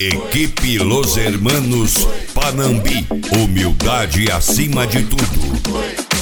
Equipe Los Hermanos Panambi, humildade acima de tudo.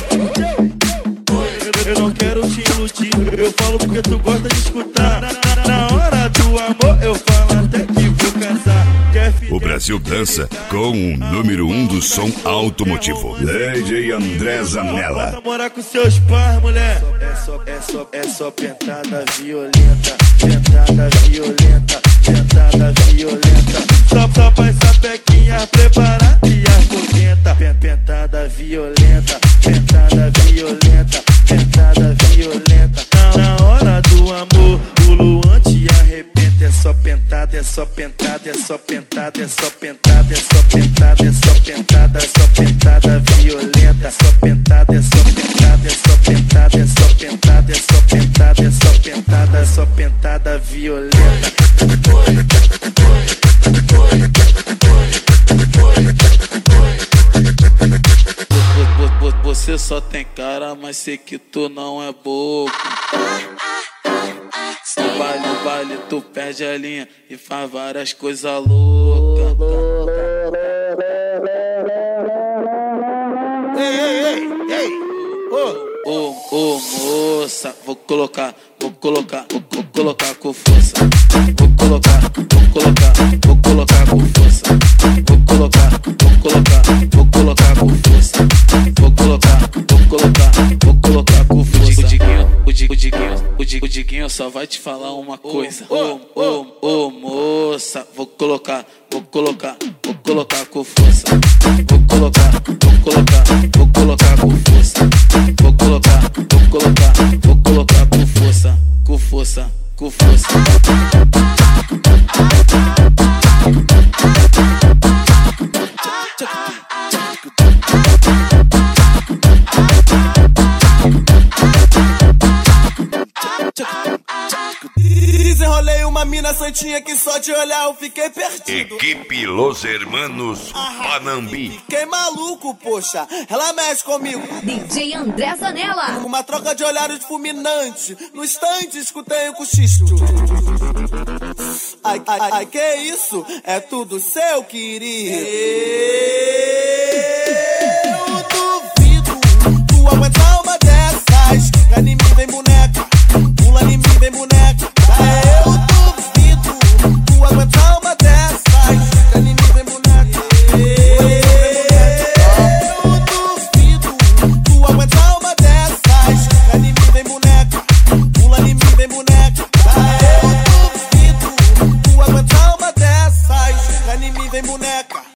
Eu não quero te iludir, eu falo porque tu gosta de escutar. Na hora do amor eu falo até que vou casar. O Brasil dança com o número 1 do som automotivo, DJ André Zanella. Bota morar com seus pais, mulher. É só pentada violenta, pentada violenta, pentada violenta. Só pra essa pequinha preparar e acorrenta. Pentada violenta, pentada violenta, pentada violenta. Na hora do amor, o Luan te arrebenta. É só pentada, é só pentada, é só pentada, é só pentada, é só pentada, é só pentada, é só pentada violenta. É só pentada, é só pentada, é só pentada, é só pentada, é só pentada, é só pentada, é só pentada violenta. Você só tem cara, mas sei que tu não é bobo. No baile tu perde a linha e faz várias coisas loucas. Ei, ô moça, vou colocar com força. Vou colocar com força. Vou colocar com força. Vou colocar com força. O Diguinho só vai te falar uma coisa. Ô moça, vou colocar com força. Vou colocar com força. Vou colocar com força. Desenrolei uma mina santinha que só de olhar eu fiquei perdido. Equipe Los Hermanos Panambi. Fiquei maluco, poxa, ela mexe comigo. DJ André Zanella. Uma troca de olhares fulminante. No instante escutei o cochicho. Ai, que isso? É tudo seu, querido. Eu duvido tu aguentar uma dessas. Pra em mim vem boneca, pula em mim vem boneca. Eu duvido tu aguentar uma dessas. Pra em mim vem boneca. Eu duvido tu aguentar uma dessas. Pra em mim vem boneca, pula em mim vem boneca. Eu duvido tu aguentar uma dessas. Pra em mim vem boneca.